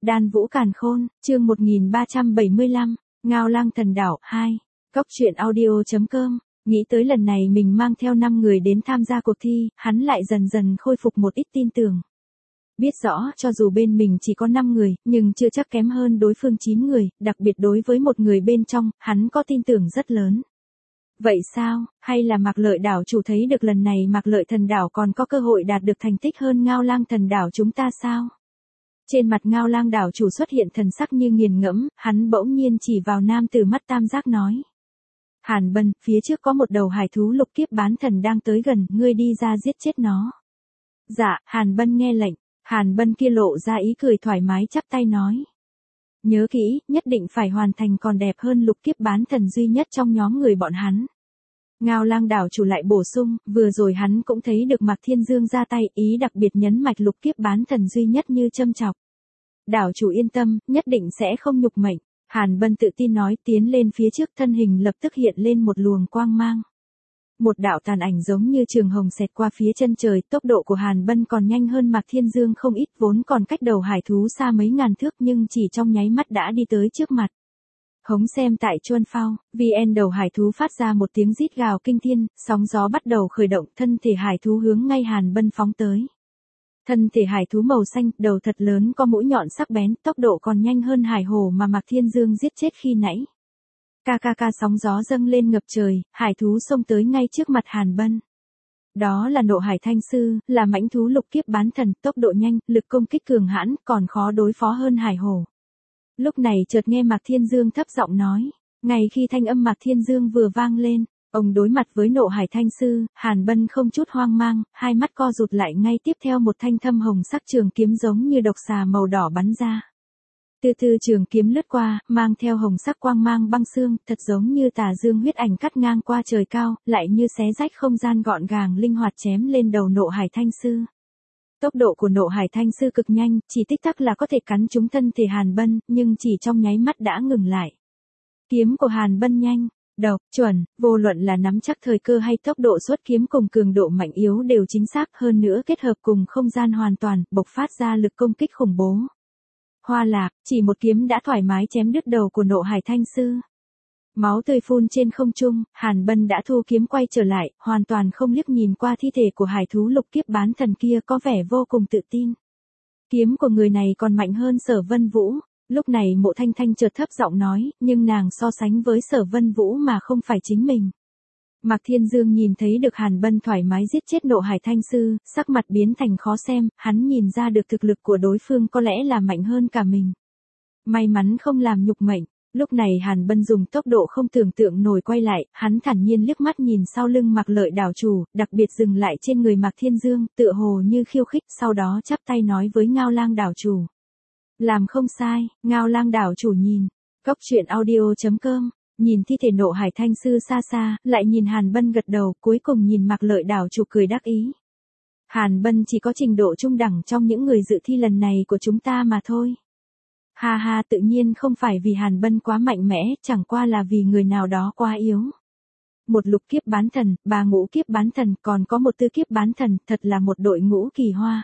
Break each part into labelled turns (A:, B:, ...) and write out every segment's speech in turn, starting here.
A: Đan Vũ Càn Khôn, chương 1375, Ngao Lang Thần Đảo 2, Cốc truyện audio.com. Nghĩ tới lần này mình mang theo 5 người đến tham gia cuộc thi, hắn lại dần dần khôi phục một ít tin tưởng. Biết rõ cho dù bên mình chỉ có 5 người, nhưng chưa chắc kém hơn đối phương 9 người, đặc biệt đối với một người bên trong, hắn có tin tưởng rất lớn. Vậy sao, hay là Mạc Lợi đảo chủ thấy được lần này Mạc Lợi thần đảo còn có cơ hội đạt được thành tích hơn Ngao Lang thần đảo chúng ta sao? Trên mặt Ngao Lang đảo chủ xuất hiện thần sắc như nghiền ngẫm, hắn bỗng nhiên chỉ vào nam tử mắt tam giác nói. Hàn Bân, phía trước có một đầu hải thú lục kiếp bán thần đang tới gần, ngươi đi ra giết chết nó. Dạ, Hàn Bân nghe lệnh, Hàn Bân kia lộ ra ý cười thoải mái chắp tay nói. Nhớ kỹ, nhất định phải hoàn thành còn đẹp hơn lục kiếp bán thần duy nhất trong nhóm người bọn hắn. Ngao Lang đảo chủ lại bổ sung, vừa rồi hắn cũng thấy được Mạc Thiên Dương ra tay, ý đặc biệt nhấn mạch lục kiếp bán thần duy nhất như châm chọc. Đảo chủ yên tâm, nhất định sẽ không nhục mệnh. Hàn Bân tự tin nói, tiến lên phía trước, thân hình lập tức hiện lên một luồng quang mang. Một đạo tàn ảnh giống như trường hồng xẹt qua phía chân trời, tốc độ của Hàn Bân còn nhanh hơn Mạc Thiên Dương không ít, vốn còn cách đầu hải thú xa mấy ngàn thước nhưng chỉ trong nháy mắt đã đi tới trước mặt. Hống xem tại Chuân Phao, VN đầu hải thú phát ra một tiếng rít gào kinh thiên, sóng gió bắt đầu khởi động, thân thể hải thú hướng ngay Hàn Bân phóng tới. Thân thể hải thú màu xanh, đầu thật lớn có mũi nhọn sắc bén, tốc độ còn nhanh hơn hải hổ mà Mạc Thiên Dương giết chết khi nãy. Ca sóng gió dâng lên ngập trời, hải thú xông tới ngay trước mặt Hàn Bân. Đó là Nộ Hải Thanh Sư, là mãnh thú lục kiếp bán thần, tốc độ nhanh, lực công kích cường hãn, còn khó đối phó hơn hải hổ. Lúc này chợt nghe Mạc Thiên Dương thấp giọng nói, ngay khi thanh âm Mạc Thiên Dương vừa vang lên, ông đối mặt với Nộ Hải Thanh Sư, Hàn Bân không chút hoang mang, hai mắt co rụt lại, ngay tiếp theo một thanh thâm hồng sắc trường kiếm giống như độc xà màu đỏ bắn ra. Từ từ trường kiếm lướt qua, mang theo hồng sắc quang mang băng xương, thật giống như tà dương huyết ảnh cắt ngang qua trời cao, lại như xé rách không gian gọn gàng linh hoạt chém lên đầu Nộ Hải Thanh Sư. Tốc độ của Nộ Hải Thanh Sư cực nhanh, chỉ tích tắc là có thể cắn trúng thân thể Hàn Bân, nhưng chỉ trong nháy mắt đã ngừng lại. Kiếm của Hàn Bân nhanh, độc, chuẩn, vô luận là nắm chắc thời cơ hay tốc độ xuất kiếm cùng cường độ mạnh yếu đều chính xác, hơn nữa kết hợp cùng không gian hoàn toàn, bộc phát ra lực công kích khủng bố. Hoa lạc, chỉ một kiếm đã thoải mái chém đứt đầu của Nộ Hải Thanh Sư. Máu tươi phun trên không trung, Hàn Bân đã thu kiếm quay trở lại, hoàn toàn không liếc nhìn qua thi thể của hải thú lục kiếp bán thần kia, có vẻ vô cùng tự tin. Kiếm của người này còn mạnh hơn Sở Vân Vũ. Lúc này Mộ Thanh Thanh chợt thấp giọng nói, nhưng nàng so sánh với Sở Vân Vũ mà không phải chính mình. Mạc Thiên Dương nhìn thấy được Hàn Bân thoải mái giết chết Nộ Hải Thanh Sư, sắc mặt biến thành khó xem, hắn nhìn ra được thực lực của đối phương có lẽ là mạnh hơn cả mình. May mắn không làm nhục mệnh. Lúc này Hàn Bân dùng tốc độ không tưởng tượng nổi quay lại, hắn thản nhiên liếc mắt nhìn sau lưng Mạc Lợi đảo chủ, đặc biệt dừng lại trên người Mạc Thiên Dương, tựa hồ như khiêu khích, sau đó chắp tay nói với Ngao Lang đảo chủ. Làm không sai, Ngao Lang đảo chủ nhìn. Cốc truyện audio.com, nhìn thi thể Nộ Hải Thanh Sư xa xa, lại nhìn Hàn Bân gật đầu, cuối cùng nhìn Mạc Lợi đảo chủ cười đắc ý. Hàn Bân chỉ có trình độ trung đẳng trong những người dự thi lần này của chúng ta mà thôi. Ha ha, tự nhiên không phải vì Hàn Bân quá mạnh mẽ, chẳng qua là vì người nào đó quá yếu. Một lục kiếp bán thần, 3 ngũ kiếp bán thần, còn có một tư kiếp bán thần, thật là một đội ngũ kỳ hoa.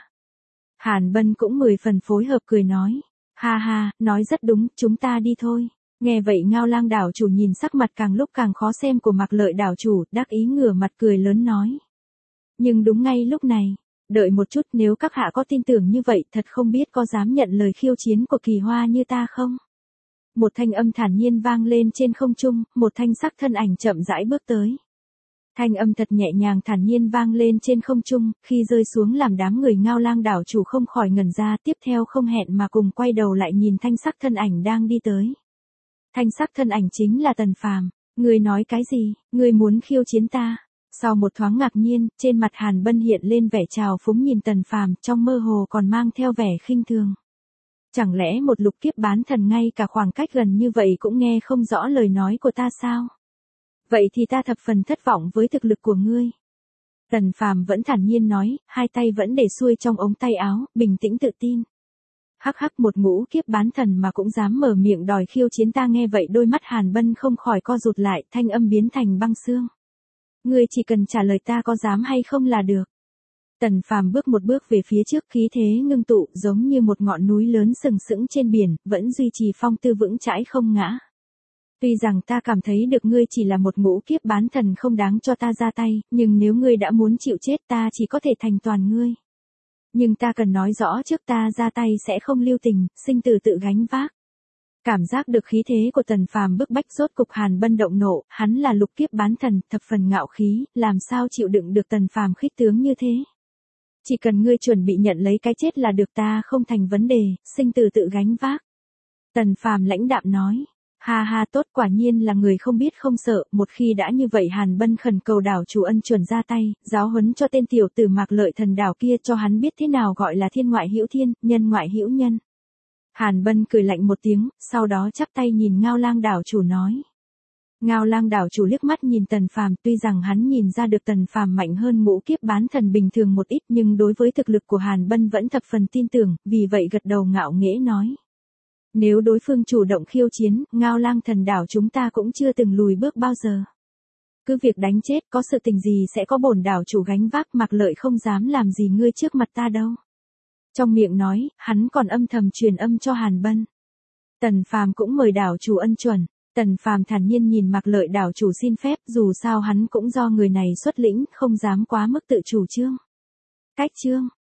A: Hàn Bân cũng 10 phần phối hợp cười nói. Ha ha, nói rất đúng, chúng ta đi thôi. Nghe vậy Ngao Lang đảo chủ nhìn sắc mặt càng lúc càng khó xem của Mạc Lợi đảo chủ, đắc ý ngửa mặt cười lớn nói. Nhưng đúng ngay lúc này, đợi một chút, nếu các hạ có tin tưởng như vậy, thật không biết có dám nhận lời khiêu chiến của kỳ hoa như ta không? Một thanh âm thản nhiên vang lên trên không trung, một thanh sắc thân ảnh chậm rãi bước tới. Thanh âm thật nhẹ nhàng thản nhiên vang lên trên không trung, khi rơi xuống làm đám người Ngao Lang đảo chủ không khỏi ngẩn ra, tiếp theo không hẹn mà cùng quay đầu lại nhìn thanh sắc thân ảnh đang đi tới. Thanh sắc thân ảnh chính là Tần Phàm. Ngươi nói cái gì, ngươi muốn khiêu chiến ta? Sau một thoáng ngạc nhiên, trên mặt Hàn Bân hiện lên vẻ trào phúng nhìn Tần Phàm, trong mơ hồ còn mang theo vẻ khinh thường. Chẳng lẽ một lục kiếp bán thần ngay cả khoảng cách gần như vậy cũng nghe không rõ lời nói của ta sao? Vậy thì ta thập phần thất vọng với thực lực của ngươi. Tần Phàm vẫn thản nhiên nói, hai tay vẫn để xuôi trong ống tay áo, bình tĩnh tự tin. Hắc hắc, một ngũ kiếp bán thần mà cũng dám mở miệng đòi khiêu chiến ta. Nghe vậy đôi mắt Hàn Bân không khỏi co rụt lại, thanh âm biến thành băng xương. Ngươi chỉ cần trả lời ta có dám hay không là được. Tần Phàm bước một bước về phía trước, khí thế ngưng tụ, giống như một ngọn núi lớn sừng sững trên biển, vẫn duy trì phong tư vững chãi không ngã. Tuy rằng ta cảm thấy được ngươi chỉ là một ngũ kiếp bán thần không đáng cho ta ra tay, nhưng nếu ngươi đã muốn chịu chết ta chỉ có thể thành toàn ngươi. Nhưng ta cần nói rõ trước, ta ra tay sẽ không lưu tình, sinh tử tự gánh vác. Cảm giác được khí thế của Tần Phàm bức bách, rốt cục Hàn Bân động nộ, hắn là lục kiếp bán thần, thập phần ngạo khí, làm sao chịu đựng được Tần Phàm khích tướng như thế. Chỉ cần ngươi chuẩn bị nhận lấy cái chết là được, ta không thành vấn đề, sinh tử tự gánh vác. Tần Phàm lãnh đạm nói. Ha ha, tốt, quả nhiên là người không biết không sợ. Một khi đã như vậy, Hàn Bân khẩn cầu đảo chủ ân chuẩn ra tay, giáo huấn cho tên tiểu tử Mạc Lợi Thần đảo kia, cho hắn biết thế nào gọi là thiên ngoại hữu thiên, nhân ngoại hữu nhân. Hàn Bân cười lạnh một tiếng, sau đó chắp tay nhìn Ngao Lang đảo chủ nói. Ngao Lang đảo chủ liếc mắt nhìn Tần Phàm, tuy rằng hắn nhìn ra được Tần Phàm mạnh hơn ngũ kiếp bán thần bình thường một ít, nhưng đối với thực lực của Hàn Bân vẫn thập phần tin tưởng, vì vậy gật đầu ngạo nghễ nói. Nếu đối phương chủ động khiêu chiến, Ngao Lang thần đảo chúng ta cũng chưa từng lùi bước bao giờ. Cứ việc đánh chết, có sự tình gì sẽ có bổn đảo chủ gánh vác, Mạc Lợi không dám làm gì ngươi trước mặt ta đâu. Trong miệng nói, hắn còn âm thầm truyền âm cho Hàn Bân. Tần Phàm cũng mời đảo chủ ân chuẩn. Tần Phàm thản nhiên nhìn Mạc Lợi đảo chủ xin phép, dù sao hắn cũng do người này xuất lĩnh, không dám quá mức tự chủ trương. Cách chương